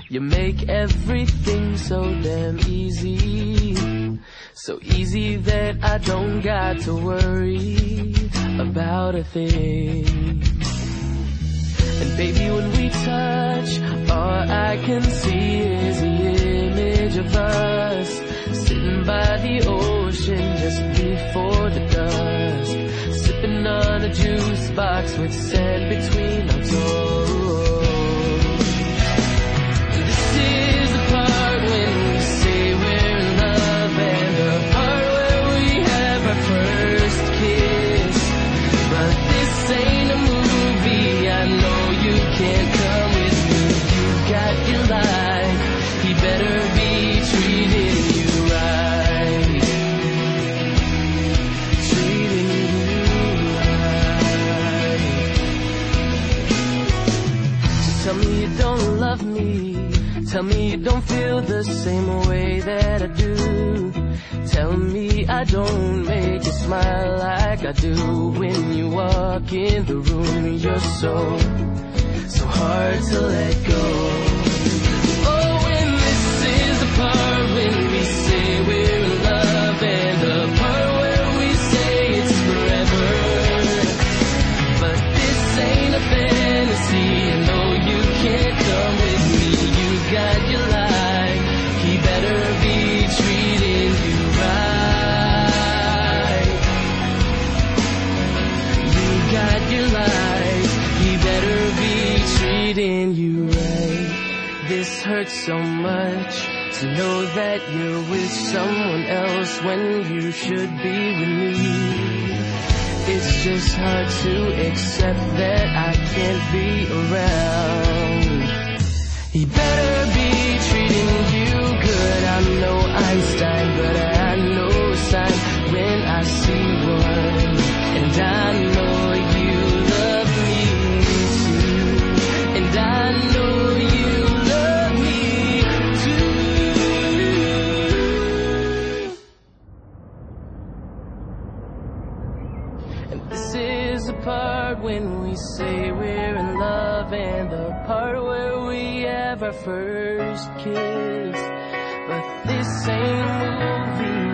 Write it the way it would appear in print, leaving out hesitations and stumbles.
You make everything so damn easy, so easy that I don't got to worry about a thing. And baby, when we touch, all I can see is the image of us sitting by the ocean just before the dusk, sipping on a juice box with sand between our toes. This is the part when we say we're in love, and the part where we have our first kiss. But this ain't a movie, I know you can't come with me. You got your life, he better be treating you right, treating you right. So tell me you don't love me, tell me you don't feel the same way that I do. Tell me I don't make you smile like I do when you walk in the room. You're so hard to let go. Oh, and this is the part when we say we're in love, and the part where we say it's forever. But this ain't a fantasy, and no, you can't come with me. You got your life, he better be treating you right. You got your life, he better be treating you right. This hurts so much to know that you're with someone else when you should be with me. It's just hard to accept that I can't be around. He better be treating you good. I'm no Einstein, but I know a sign when I see one. And I know you love me too, and I know you love me too. And this is the part when we say we're in love, and the part where we have our first kiss. But this ain't a movie,